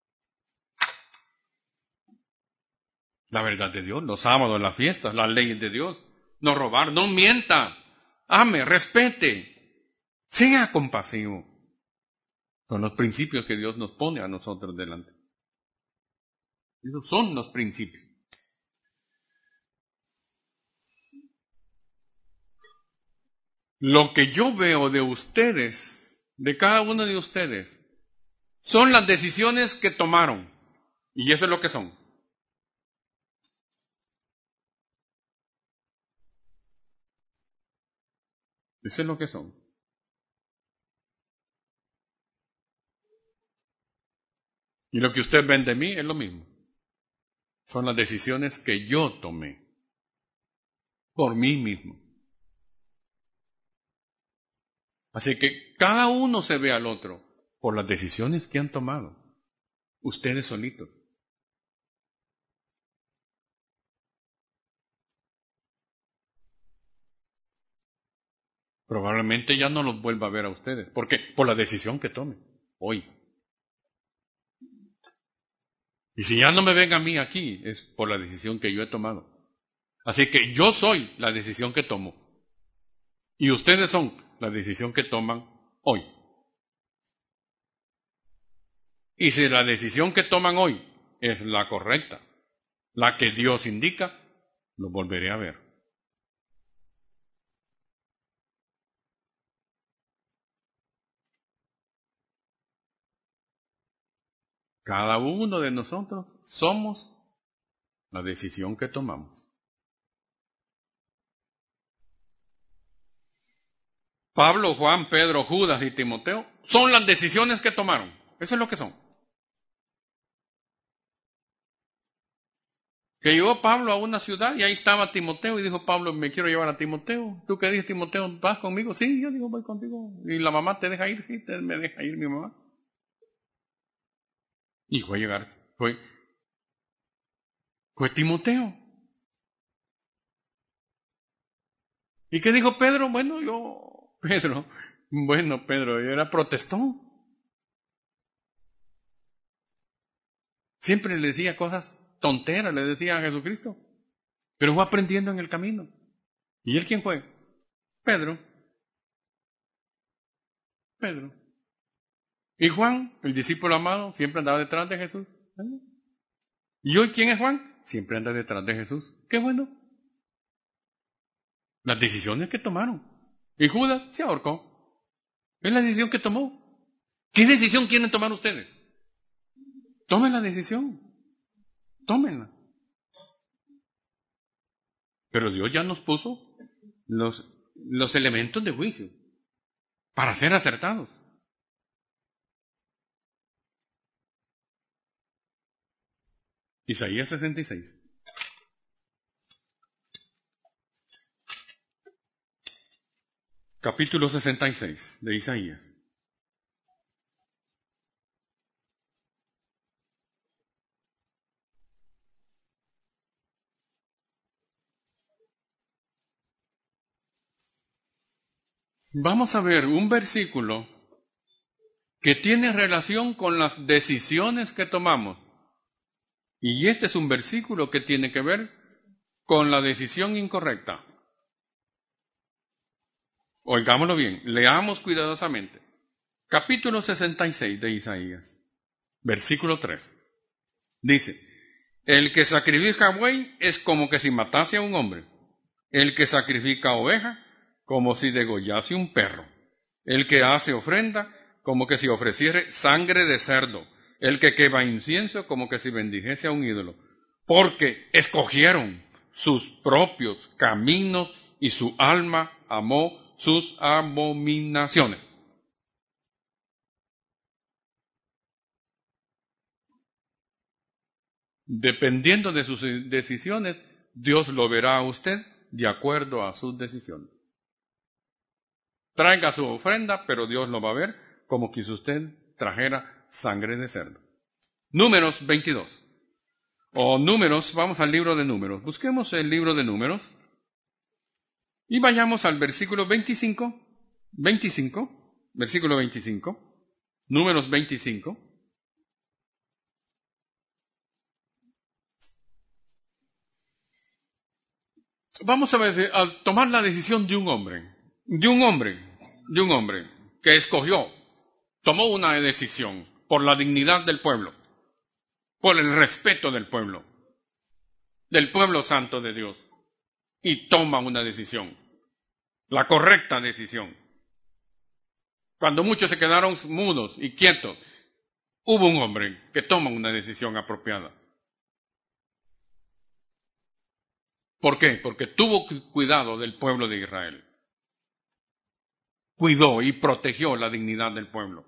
La verdad de Dios, los sábados, las fiestas, las leyes de Dios. No robar, no mienta. Ame, respete. Sea compasivo. Son los principios que Dios nos pone a nosotros delante. Esos son los principios. Lo que yo veo de ustedes, de cada uno de ustedes, son las decisiones que tomaron. Y eso es lo que son. Eso es lo que son. Y lo que ustedes ven de mí es lo mismo. Son las decisiones que yo tomé. Por mí mismo. Así que cada uno se ve al otro por las decisiones que han tomado. Ustedes solitos. Probablemente ya no los vuelva a ver a ustedes. ¿Por qué? Por la decisión que tome hoy. Y si ya no me ven a mí aquí, es por la decisión que yo he tomado. Así que yo soy la decisión que tomo. Y ustedes son la decisión que toman hoy. Y si la decisión que toman hoy es la correcta, la que Dios indica, lo volveré a ver. Cada uno de nosotros somos la decisión que tomamos. Pablo, Juan, Pedro, Judas y Timoteo son las decisiones que tomaron. Eso es lo que son. Que llegó Pablo a una ciudad y ahí estaba Timoteo y dijo Pablo, me quiero llevar a Timoteo. ¿Tú qué dices, Timoteo? ¿Vas conmigo? Sí, yo digo, voy contigo. ¿Y la mamá te deja ir? Sí, me deja ir mi mamá. Y fue a llegar, fue Timoteo. ¿Y qué dijo Pedro? Pedro, yo era protestón. Siempre le decía cosas tonteras, le decía a Jesucristo. Pero fue aprendiendo en el camino. ¿Y él quién fue? Pedro. Pedro. Y Juan, el discípulo amado, siempre andaba detrás de Jesús. ¿Y hoy quién es Juan? Siempre anda detrás de Jesús. Qué bueno. Las decisiones que tomaron. Y Judas se ahorcó. Es la decisión que tomó. ¿Qué decisión quieren tomar ustedes? Tomen la decisión. Tómenla. Pero Dios ya nos puso los elementos de juicio para ser acertados. Isaías 66. Capítulo 66 de Isaías. Vamos a ver un versículo que tiene relación con las decisiones que tomamos. Y este es un versículo que tiene que ver con la decisión incorrecta. Oigámoslo bien, leamos cuidadosamente. Capítulo 66 de Isaías, versículo 3. Dice, el que sacrifica buey es como que si matase a un hombre. El que sacrifica oveja, como si degollase un perro. El que hace ofrenda, como que si ofreciere sangre de cerdo. El que quema incienso, como que si bendijese a un ídolo. Porque escogieron sus propios caminos y su alma amó sus abominaciones. Dependiendo de sus decisiones, Dios lo verá a usted de acuerdo a sus decisiones. Traiga su ofrenda, pero Dios lo va a ver como que si usted trajera sangre de cerdo. Números 22. Vamos al libro de Números. Busquemos el libro de Números y vayamos al versículo 25, versículo 25, Números 25. Vamos a tomar la decisión de un hombre que escogió, tomó una decisión por la dignidad del pueblo, por el respeto del pueblo santo de Dios, y toma una decisión, la correcta decisión. Cuando muchos se quedaron mudos y quietos, hubo un hombre que toma una decisión apropiada. ¿Por qué? Porque tuvo cuidado del pueblo de Israel. Cuidó y protegió la dignidad del pueblo.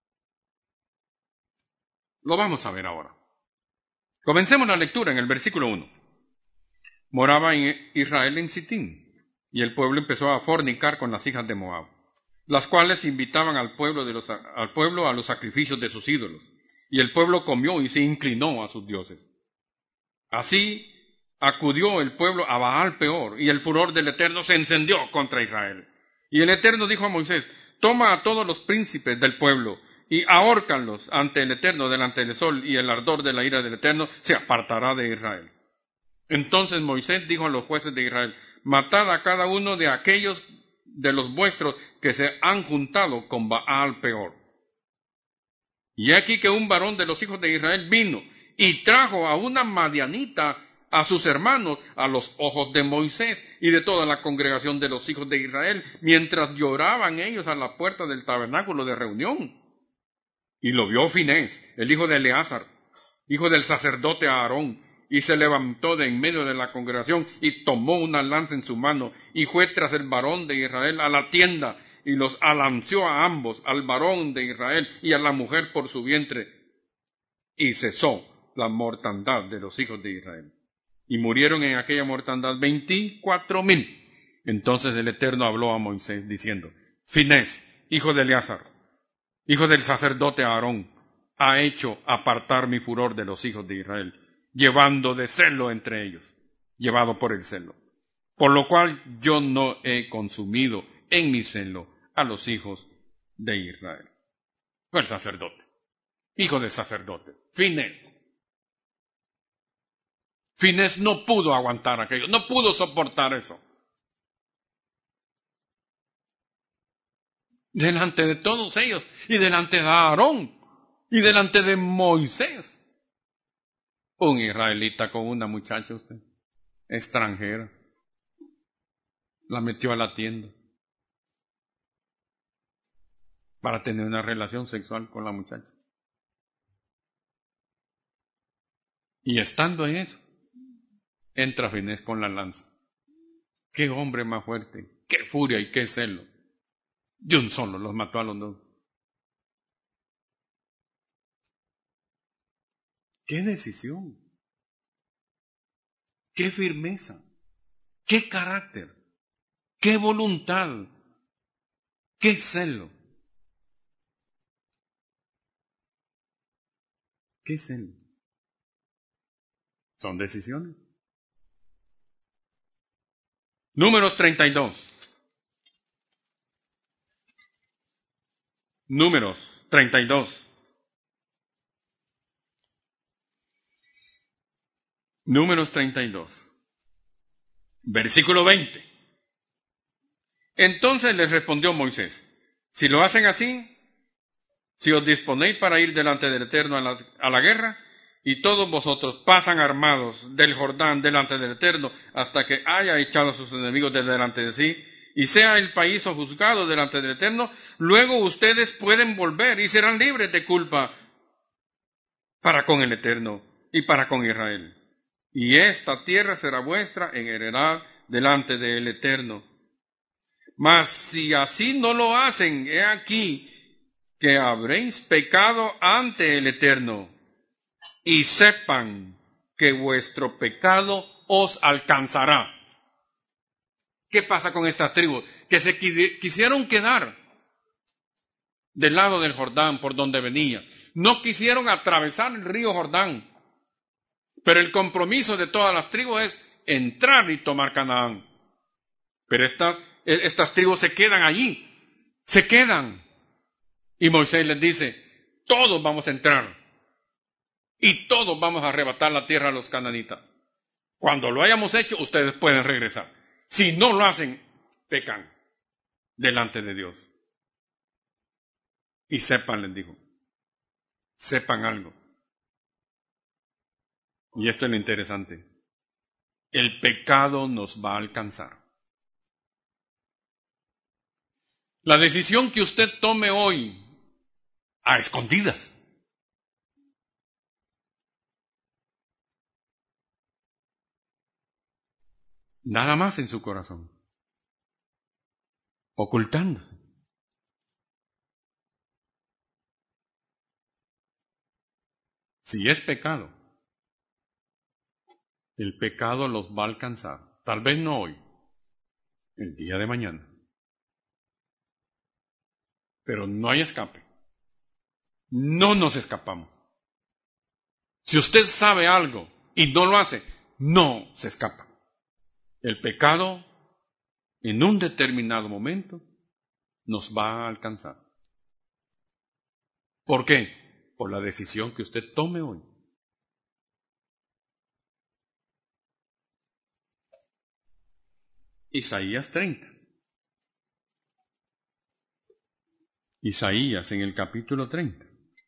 Lo vamos a ver ahora. Comencemos la lectura en el versículo 1. Moraba en Israel en Sitín, y el pueblo empezó a fornicar con las hijas de Moab, las cuales invitaban al pueblo a los sacrificios de sus ídolos, y el pueblo comió y se inclinó a sus dioses. Así acudió el pueblo a Baal Peor, y el furor del Eterno se encendió contra Israel. Y el Eterno dijo a Moisés, toma a todos los príncipes del pueblo, y ahórcanlos ante el Eterno, delante del sol, y el ardor de la ira del Eterno se apartará de Israel. Entonces Moisés dijo a los jueces de Israel, matad a cada uno de aquellos de los vuestros que se han juntado con Baal Peor. Y aquí que un varón de los hijos de Israel vino y trajo a una madianita a sus hermanos a los ojos de Moisés y de toda la congregación de los hijos de Israel, mientras lloraban ellos a la puerta del tabernáculo de reunión. Y lo vio Finés, el hijo de Eleazar, hijo del sacerdote Aarón, y se levantó de en medio de la congregación y tomó una lanza en su mano y fue tras el varón de Israel a la tienda y los alanceó a ambos, al varón de Israel y a la mujer por su vientre, y cesó la mortandad de los hijos de Israel. Y murieron en aquella mortandad 24,000. Entonces el Eterno habló a Moisés diciendo: Finés, hijo de Eleazar, hijo del sacerdote Aarón, ha hecho apartar mi furor de los hijos de Israel, llevando de celo entre ellos, llevado por el celo. Por lo cual yo no he consumido en mi celo a los hijos de Israel. Fue el sacerdote, hijo del sacerdote, Finés. Finés no pudo aguantar aquello, no pudo soportar eso. Delante de todos ellos, y delante de Aarón, y delante de Moisés. Un israelita con una muchacha, usted, extranjera, la metió a la tienda para tener una relación sexual con la muchacha. Y estando en eso, entra Finés con la lanza. Qué hombre más fuerte, qué furia y qué celo. De un solo los mató a los dos. Qué decisión, qué firmeza, qué carácter, qué voluntad, qué celo. ¿Qué celo? Son decisiones. Números 32. Números 32. Números 32. Versículo 20. Entonces les respondió Moisés: si lo hacen así, si os disponéis para ir delante del Eterno a la guerra, y todos vosotros pasan armados del Jordán delante del Eterno, hasta que haya echado a sus enemigos de delante de sí, y sea el país sojuzgado delante del Eterno, luego ustedes pueden volver y serán libres de culpa para con el Eterno y para con Israel. Y esta tierra será vuestra en heredad delante del Eterno. Mas si así no lo hacen, he aquí que habréis pecado ante el Eterno, y sepan que vuestro pecado os alcanzará. ¿Qué pasa con estas tribus? Que se quisieron quedar del lado del Jordán por donde venía. No quisieron atravesar el río Jordán. Pero el compromiso de todas las tribus es entrar y tomar Canaán. Pero estas tribus se quedan allí. Se quedan. Y Moisés les dice: todos vamos a entrar. Y todos vamos a arrebatar la tierra a los cananitas. Cuando lo hayamos hecho, ustedes pueden regresar. Si no lo hacen, pecan delante de Dios. Y sepan, les dijo, sepan algo. Y esto es lo interesante. El pecado nos va a alcanzar. La decisión que usted tome hoy, a escondidas, nada más en su corazón, ocultándose. Si es pecado, el pecado los va a alcanzar. Tal vez no hoy, el día de mañana. Pero no hay escape. No nos escapamos. Si usted sabe algo y no lo hace, no se escapa. El pecado, en un determinado momento, nos va a alcanzar. ¿Por qué? Por la decisión que usted tome hoy. Isaías 30. Isaías en el capítulo 30.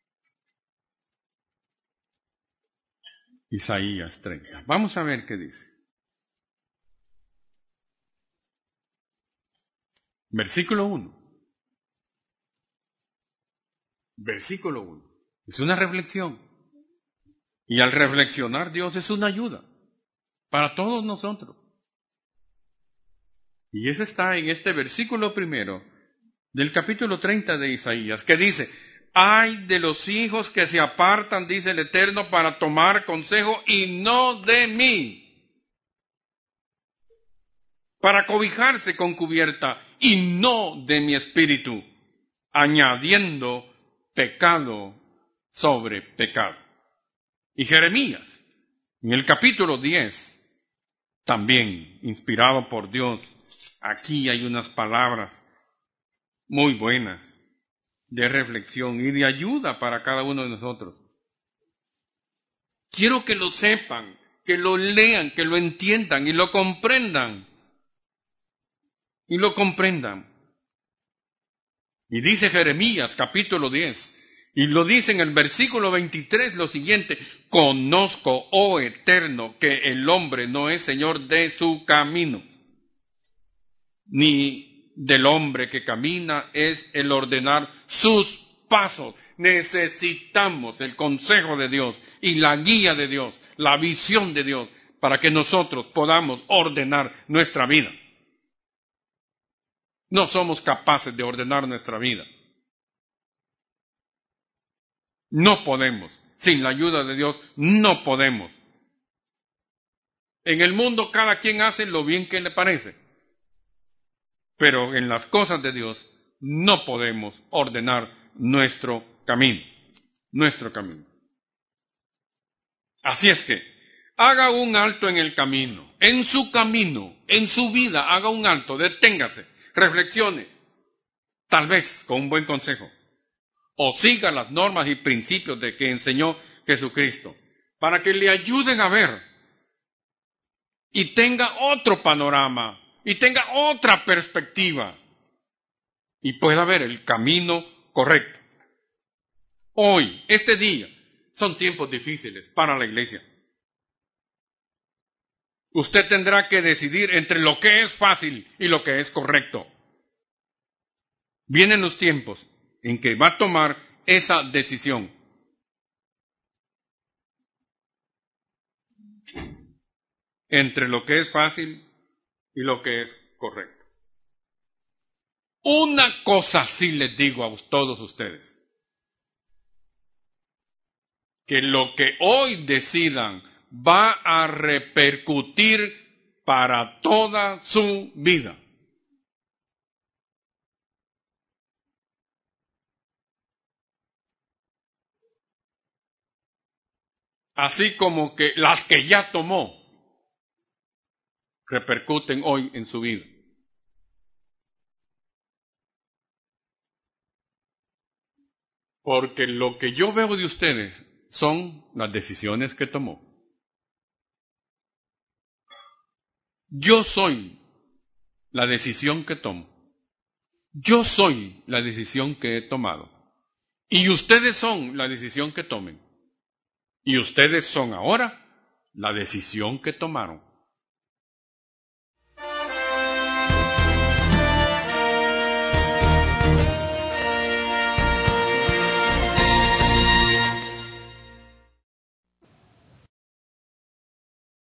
Isaías 30. Vamos a ver qué dice. Versículo 1. Versículo 1. Es una reflexión. Y al reflexionar, Dios es una ayuda para todos nosotros. Y eso está en este versículo primero del capítulo 30 de Isaías, que dice: ay de los hijos que se apartan, dice el Eterno, para tomar consejo y no de mí, para cobijarse con cubierta y no de mi espíritu, añadiendo pecado sobre pecado. Y Jeremías, en el capítulo 10, también inspirado por Dios, aquí hay unas palabras muy buenas de reflexión y de ayuda para cada uno de nosotros. Quiero que lo sepan, que lo lean, que lo entiendan y lo comprendan. Y lo comprendan. Y dice Jeremías capítulo 10, y lo dice en el versículo 23 lo siguiente: conozco, oh Eterno, que el hombre no es señor de su camino, ni del hombre que camina es el ordenar sus pasos. Necesitamos el consejo de Dios y la guía de Dios, la visión de Dios, para que nosotros podamos ordenar nuestra vida. No somos capaces de ordenar nuestra vida. No podemos. Sin la ayuda de Dios, no podemos. En el mundo cada quien hace lo bien que le parece. Pero en las cosas de Dios no podemos ordenar nuestro camino. Nuestro camino. Así es que haga un alto en el camino, en su vida, haga un alto, deténgase, reflexione, tal vez con un buen consejo, o siga las normas y principios de que enseñó Jesucristo, para que le ayuden a ver y tenga otro panorama, y tenga otra perspectiva, y pueda ver el camino correcto. Hoy, este día, son tiempos difíciles para la iglesia. Usted tendrá que decidir entre lo que es fácil y lo que es correcto. Vienen los tiempos en que va a tomar esa decisión. Entre lo que es fácil y lo que es correcto. Una cosa sí les digo a todos ustedes: que lo que hoy decidan va a repercutir para toda su vida. Así como que las que ya tomó repercuten hoy en su vida. Porque lo que yo veo de ustedes son las decisiones que tomó. Yo soy la decisión que tomo. Yo soy la decisión que he tomado. Y ustedes son la decisión que tomen. Y ustedes son ahora la decisión que tomaron.